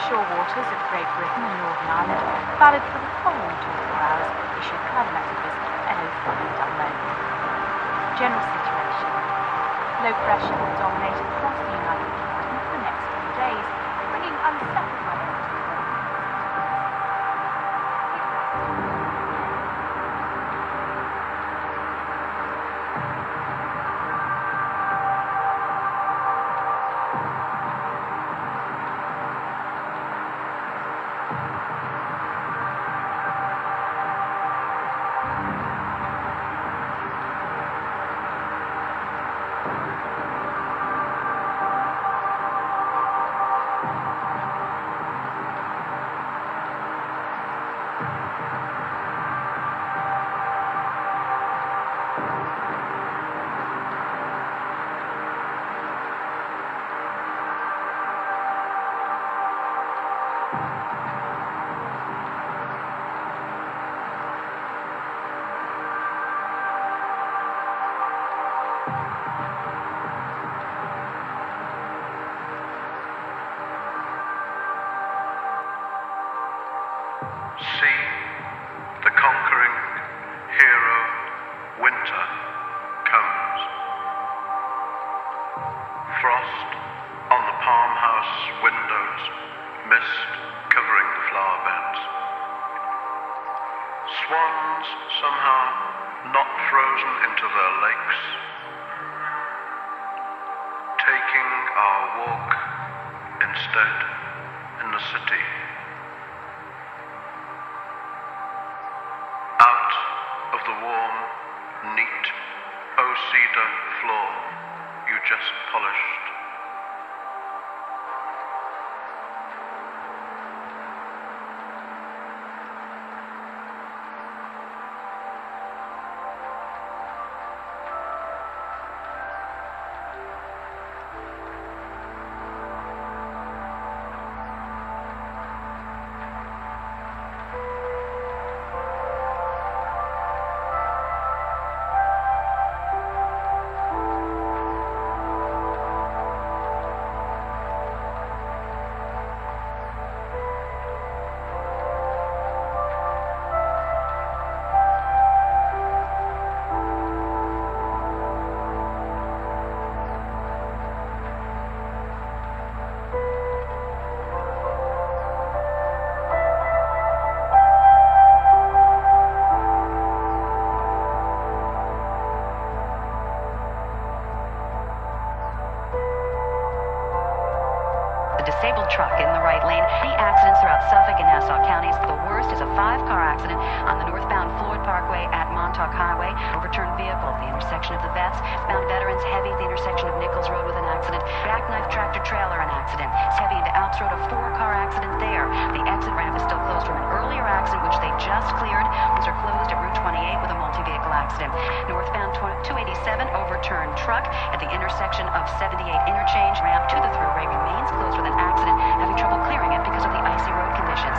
offshore waters of Great Britain and Northern Ireland, valid for the following 24 hours, issued cloud messages LO5 General situation. Low pressure will dominate across the United Kingdom for the next few days, bringing unsettled weather into the north. See, the conquering hero, winter, comes. Frost on the farmhouse windows, mist covering the flower beds. Swans somehow not frozen into their lakes, taking our walk instead in the city. Out of the warm, neat, cedar floor you just polished. Disabled truck in the right lane. The accidents throughout Suffolk and Nassau counties. The worst is a 5-car accident on the northbound Floyd Parkway at Montauk Highway. Overturned vehicle at the intersection of the Vets. Bound Veterans Heavy at the intersection of Nichols Road with an accident. Jackknife tractor trailer an accident. It's Heavy into Alps Road, a 4-car accident there. The exit ramp is still closed from an earlier accident which they just cleared. Roads are closed at Route 28 with a multi-vehicle accident. Northbound 287 overturned truck at the intersection of 78 interchange. Ramp to the thruway remains closed with an accident, having trouble clearing it because of the icy road conditions.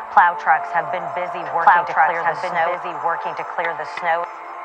Plow trucks have been busy working to clear the snow.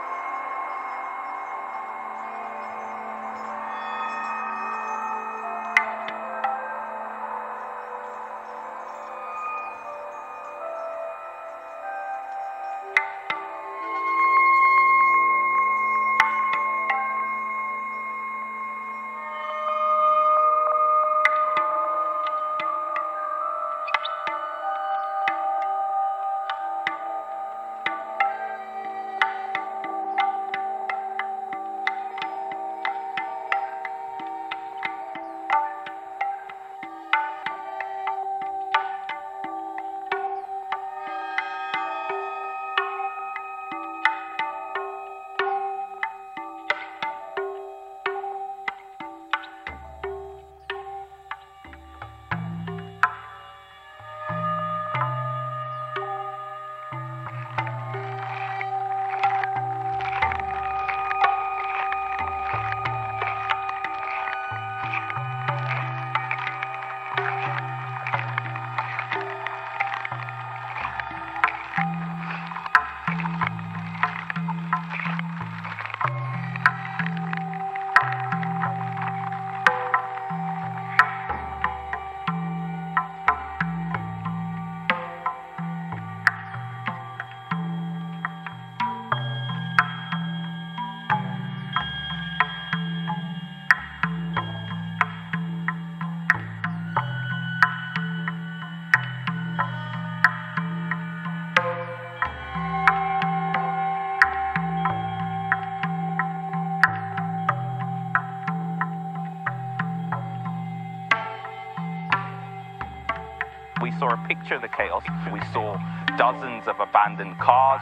We saw a picture of the chaos. We saw dozens of abandoned cars.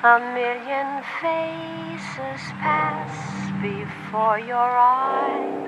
A million faces pass before your eyes.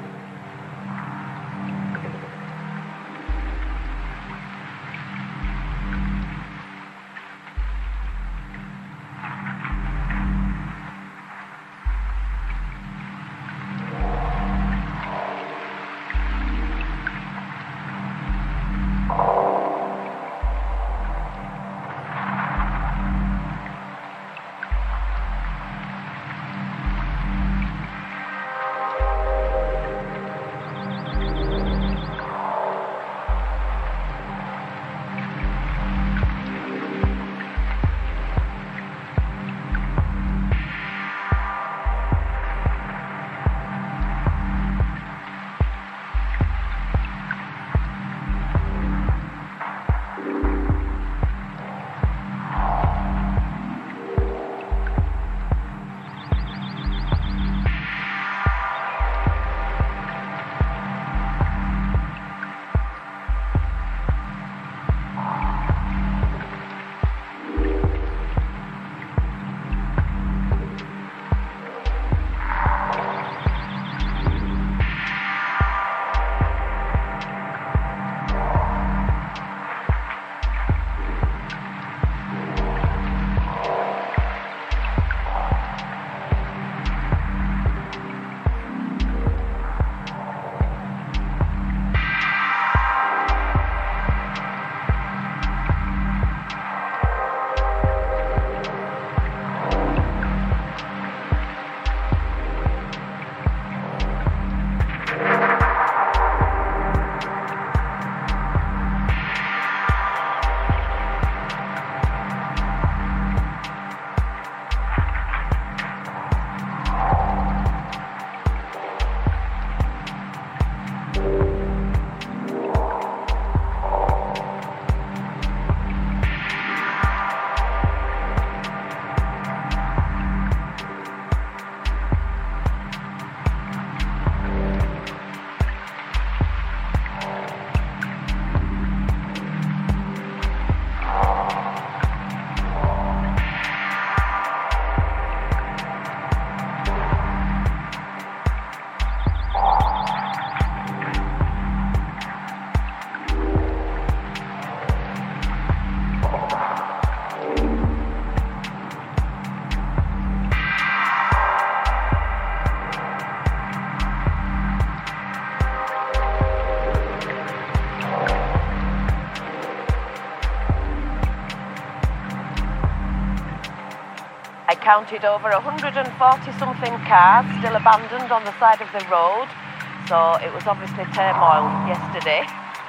I counted over 140-something cars still abandoned on the side of the road, so it was obviously turmoil yesterday.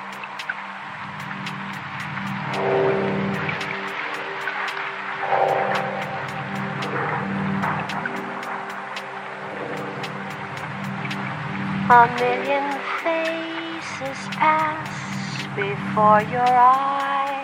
A million faces pass before your eyes.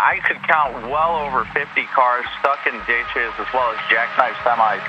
I could count well over 50 cars stuck in ditches as well as jackknife semis.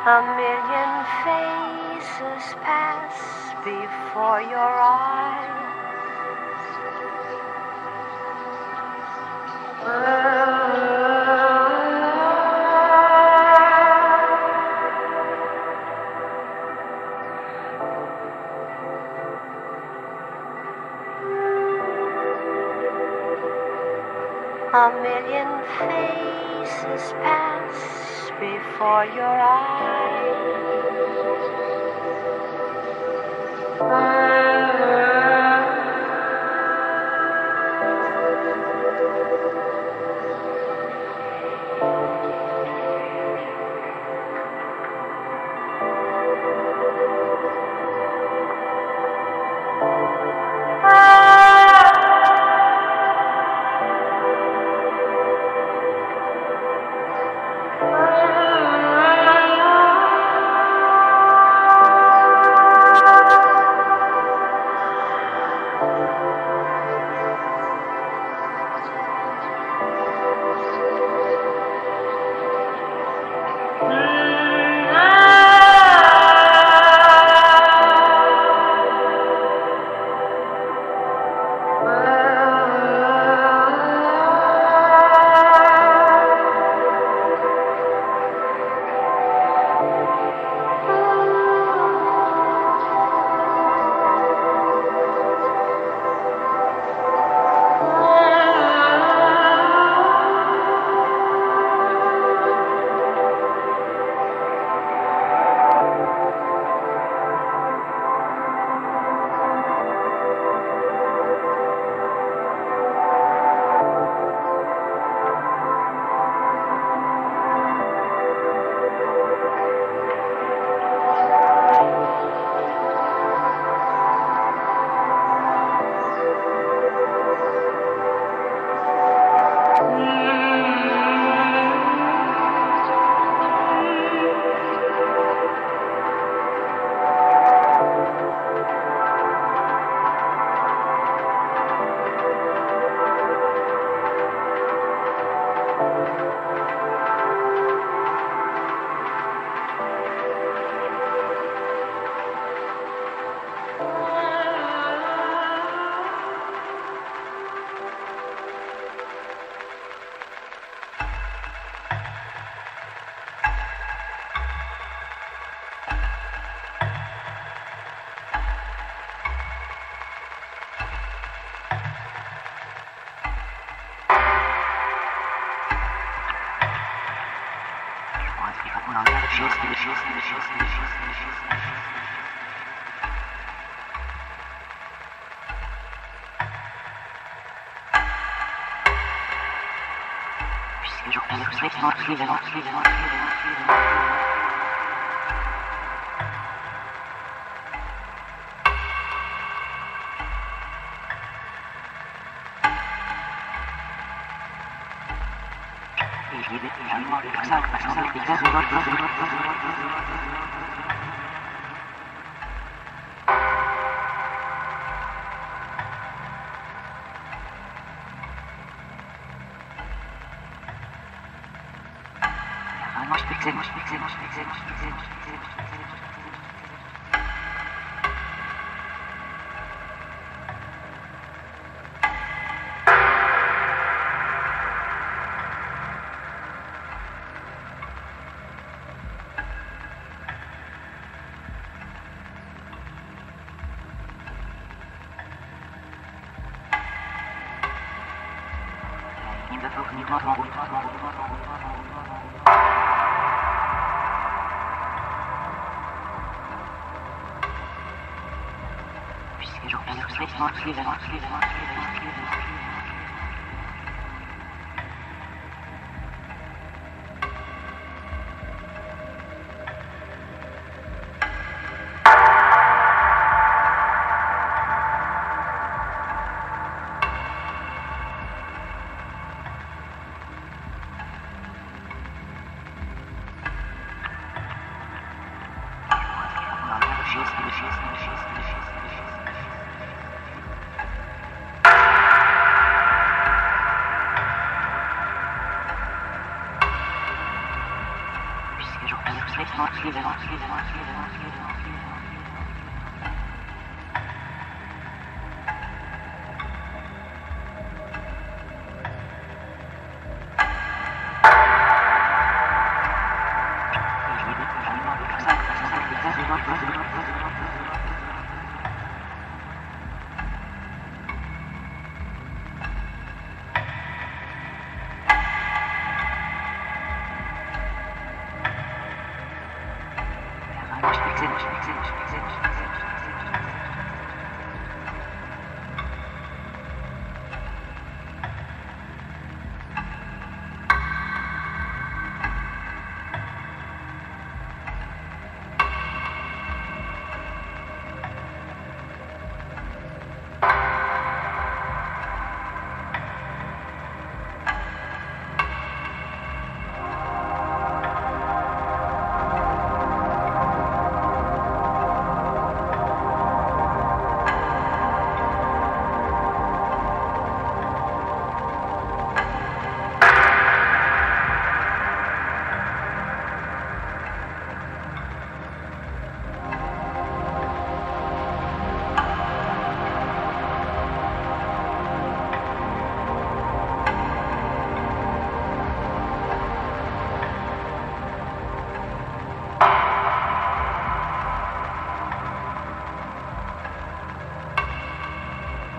A million faces pass before your eyes. A million faces pass before your eyes.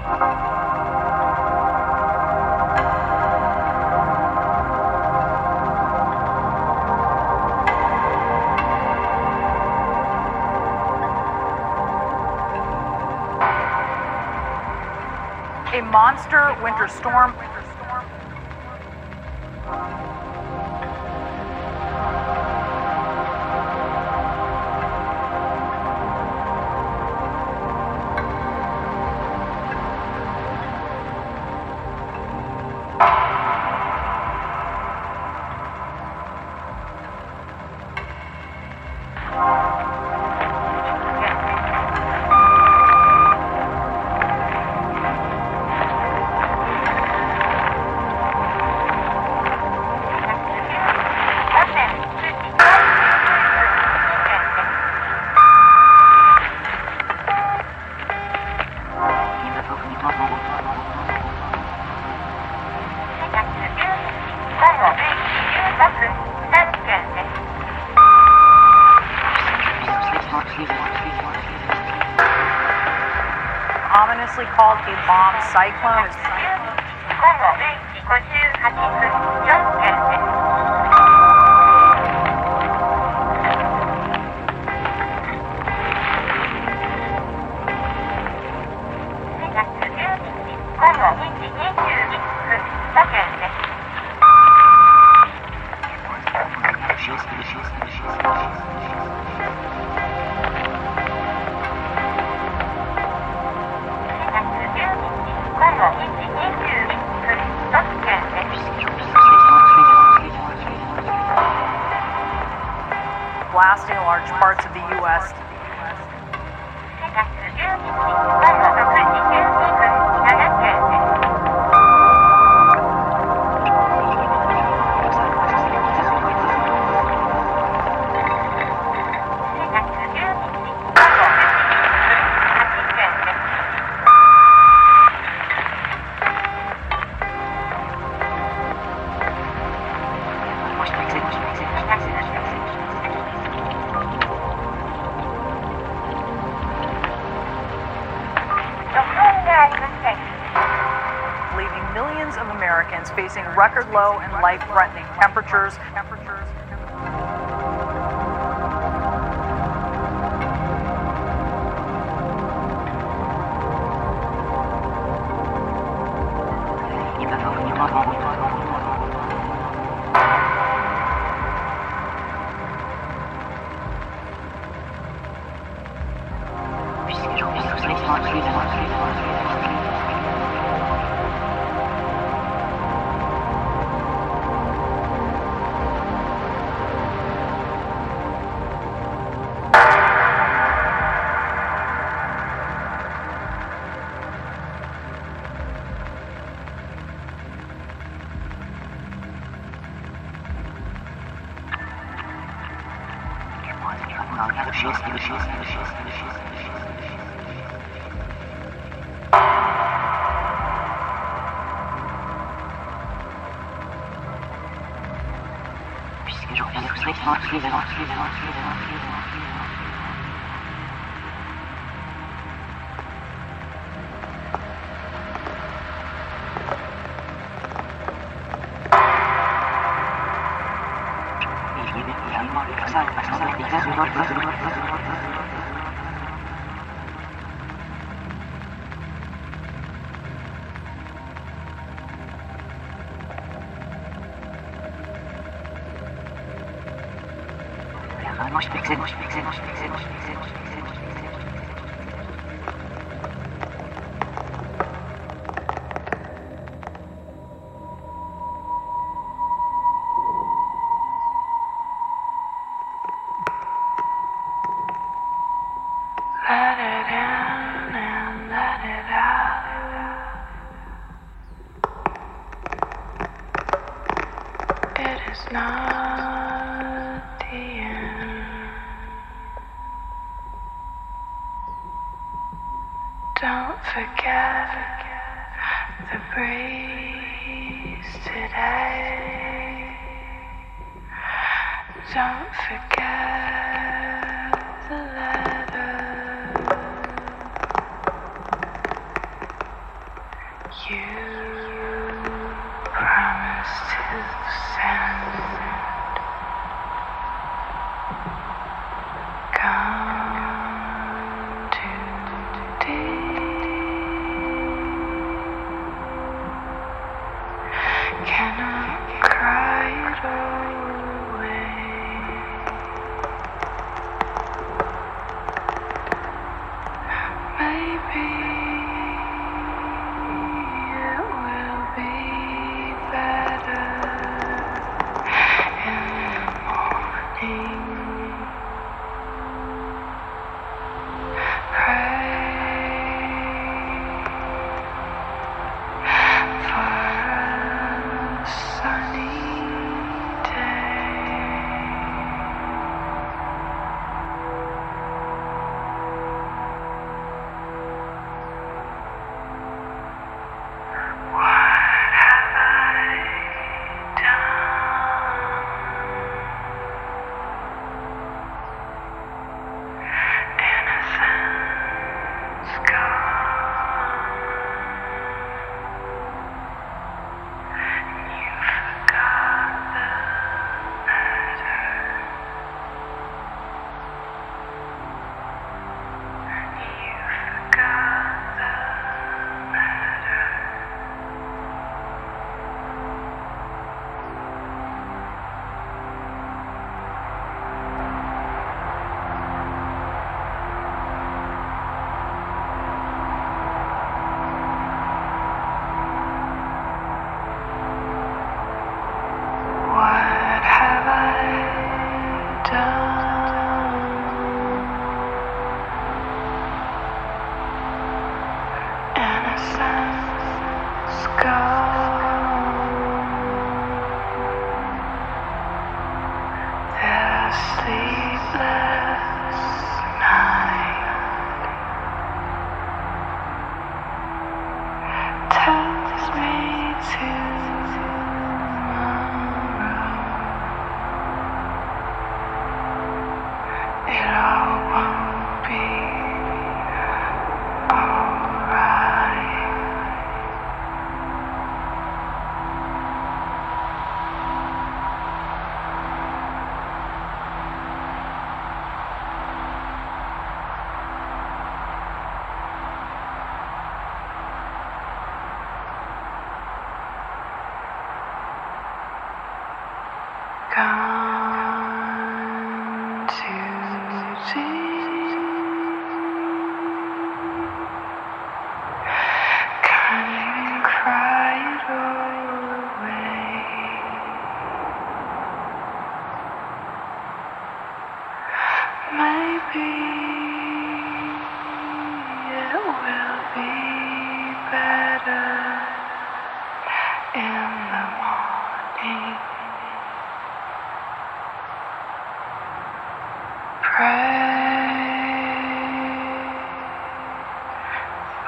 A monster winter storm. Ominously called a bomb cyclone. Blasting large parts of the U.S. Leaving millions of Americans facing record low and life-threatening temperatures. Don't forget the breeze today. Don't forget the letter.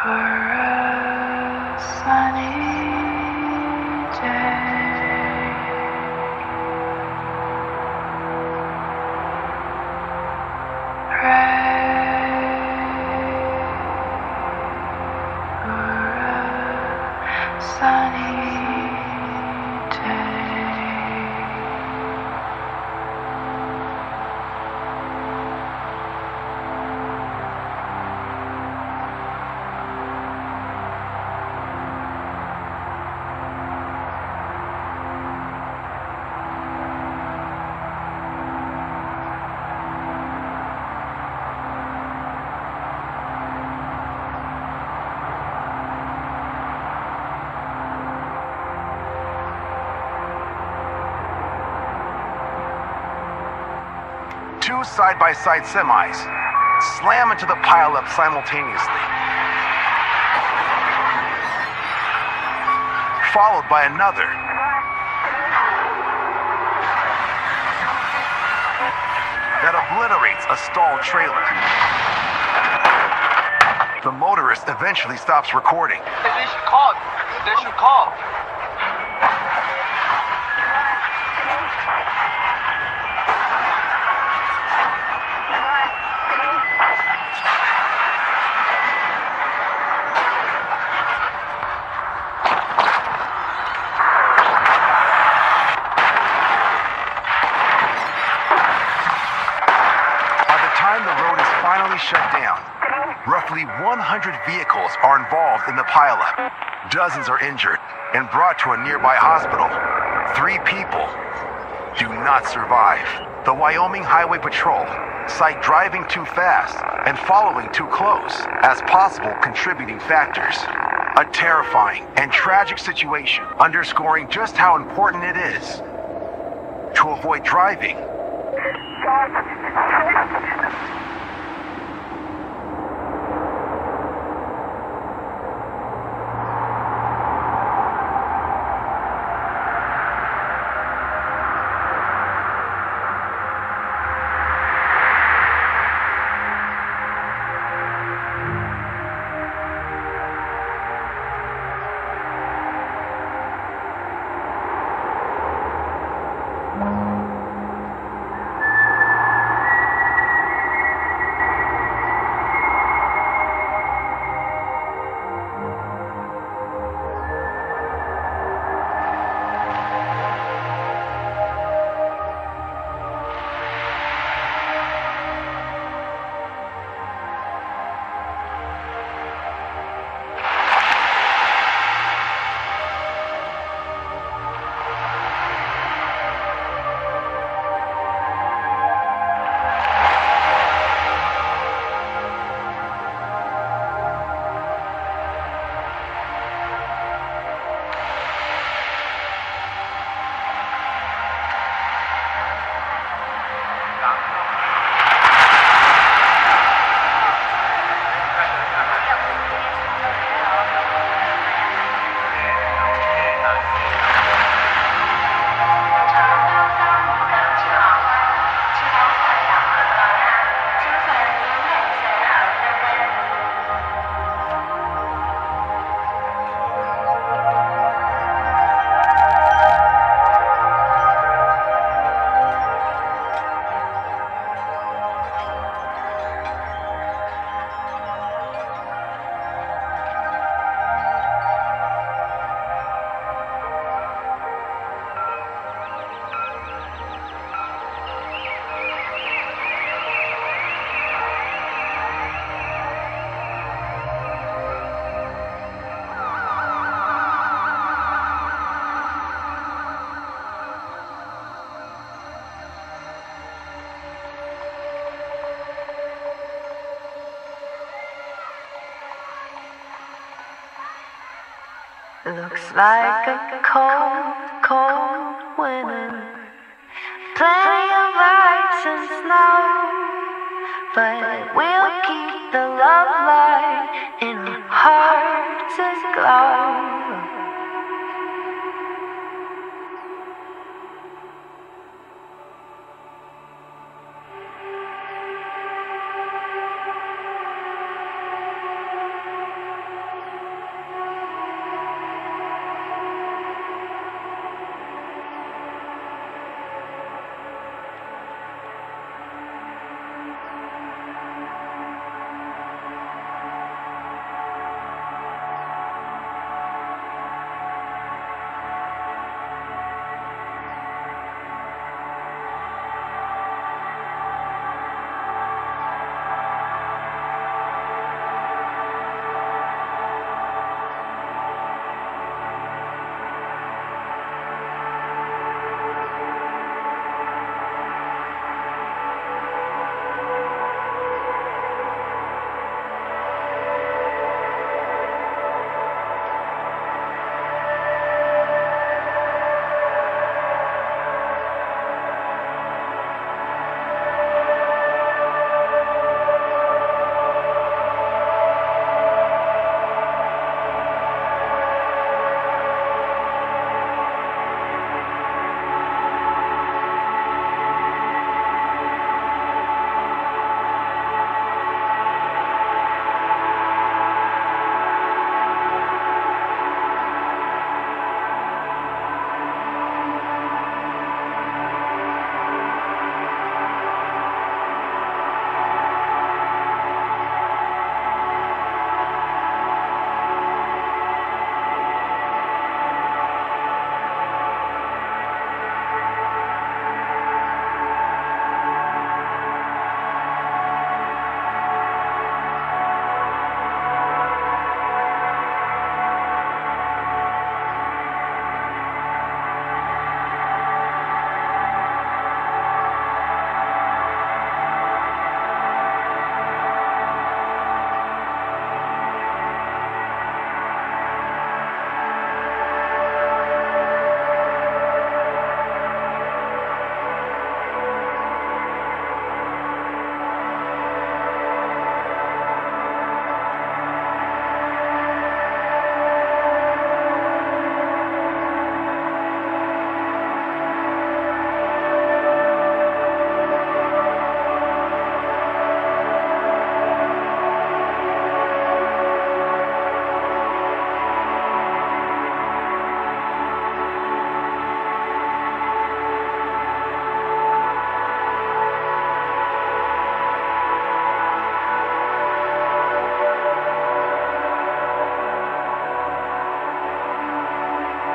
for a sunny day. Pray for a sunny day. Two side-by-side semis slam into the pileup simultaneously, followed by another. That obliterates a stalled trailer. The motorist eventually stops recording. They should call. They should call. Shut down. Roughly 100 vehicles are involved in the pileup. Dozens are injured and brought to a nearby hospital. 3 people do not survive. The Wyoming Highway Patrol cite driving too fast and following too close as possible contributing factors. A terrifying and tragic situation underscoring just how important it is to avoid driving Looks like a cold, cold winter. Plenty of ice and snow, but we'll keep the love light in our hearts aglow.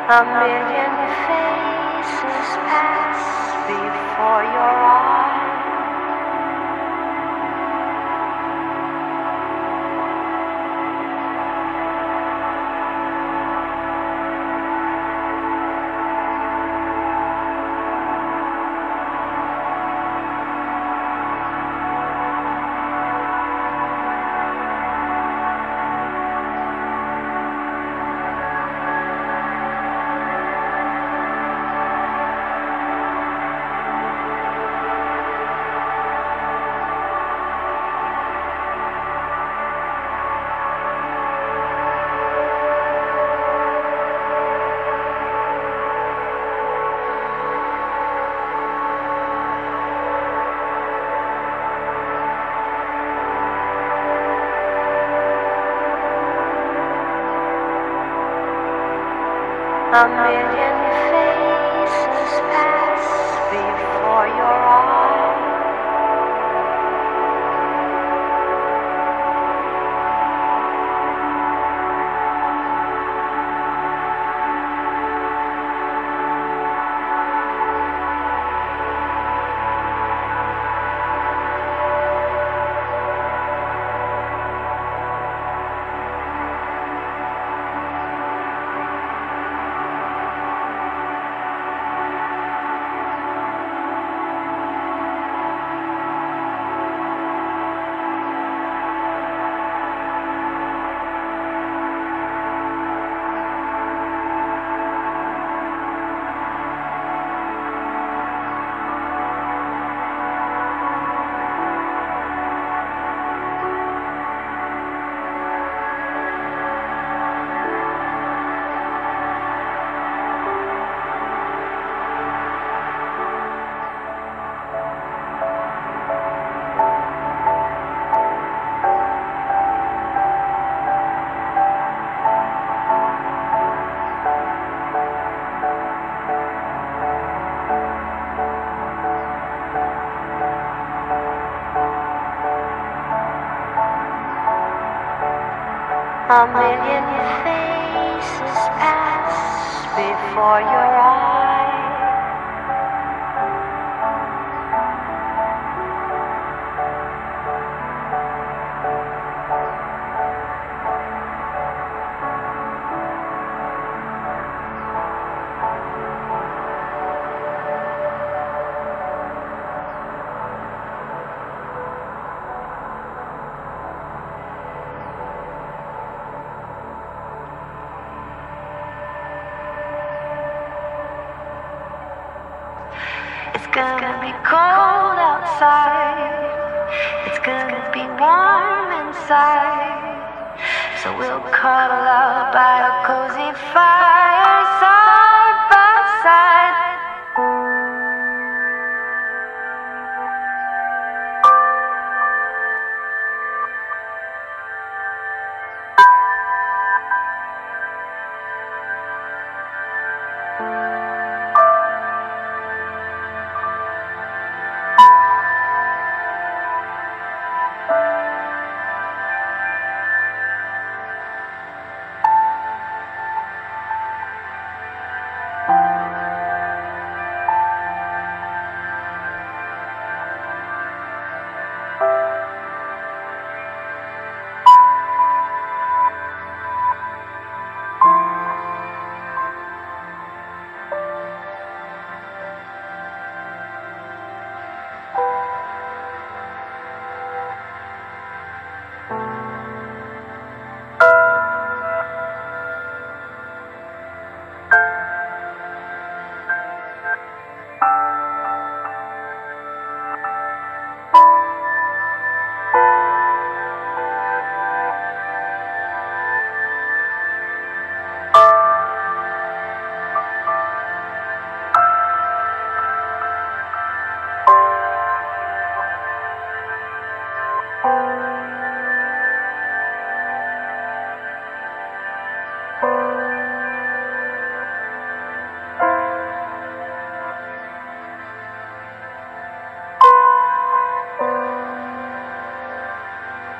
A million faces pass before your eyes. A million faces pass before your eyes. A million faces pass before your eyes. It's gonna be cold outside. It's gonna be warm inside. So we'll cuddle up by a cozy fire side by side.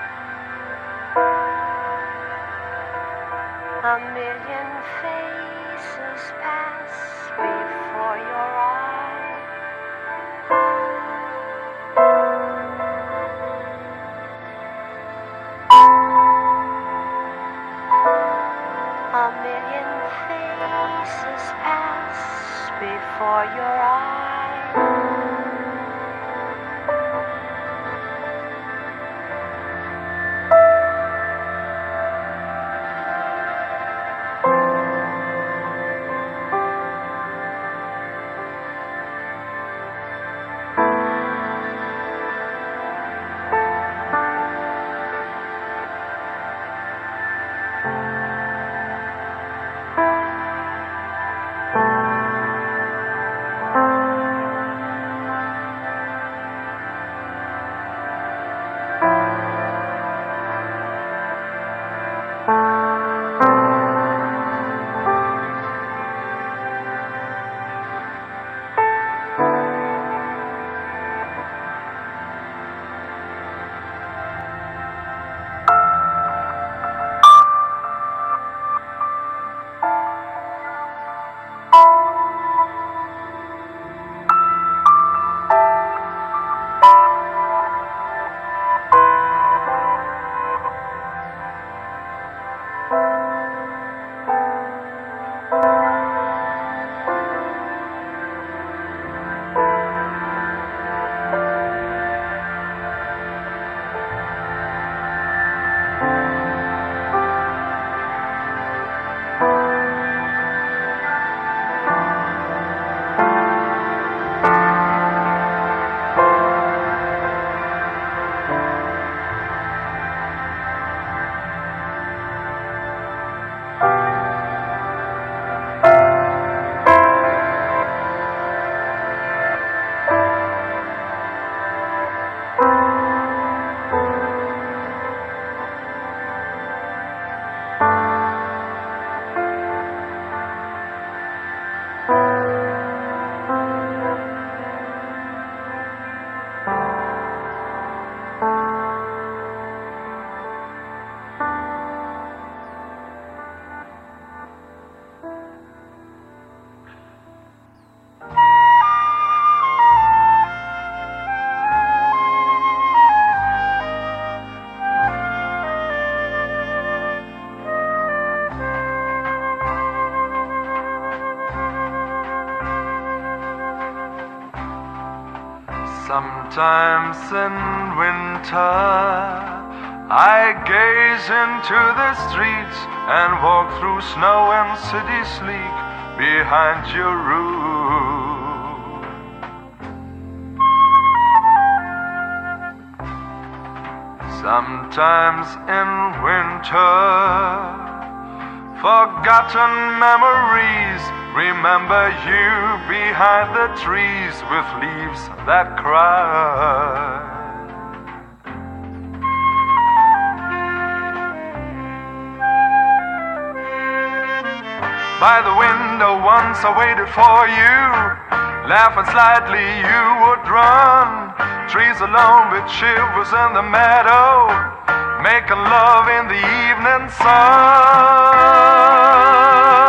A million faces faces pass before your eyes. A million faces pass before your eyes. Sometimes in winter I gaze into the streets and walk through snow and city sleek behind your roof. Sometimes in winter forgotten memories remember you behind the trees with leaves that cry. By the window once I waited for you, laughing slightly you would run. Trees alone with shivers in the meadow, making love in the evening sun.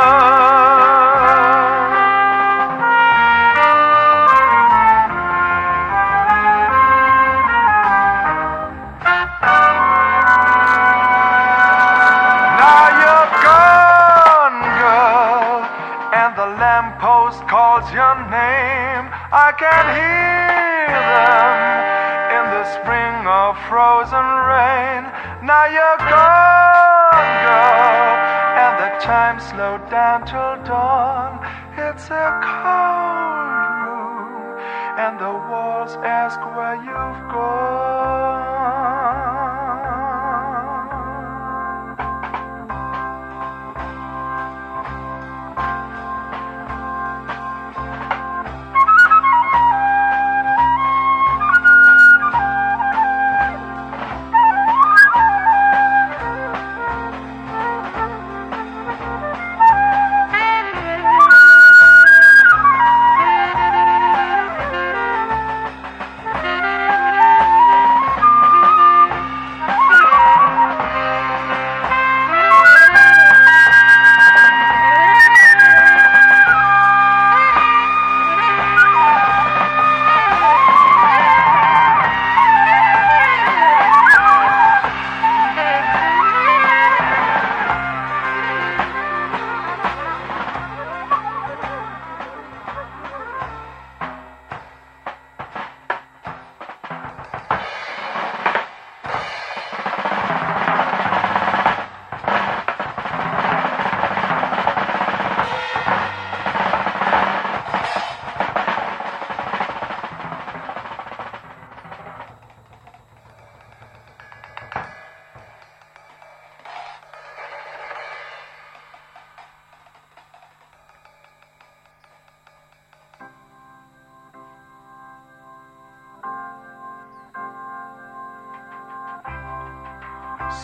Your name, I can hear them in the spring of frozen rain. Now you're gone, girl, and the time slowed down till dawn. It's a cold room, and the walls ask where you've gone.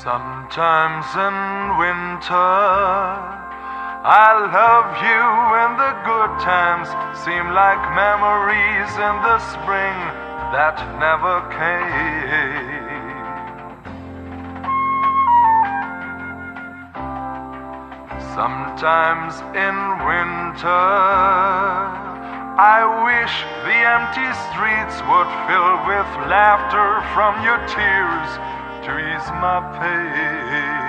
Sometimes in winter, I love you and the good times seem like memories in the spring that never came. Sometimes in winter, I wish the empty streets would fill with laughter from your tears to ease my pain.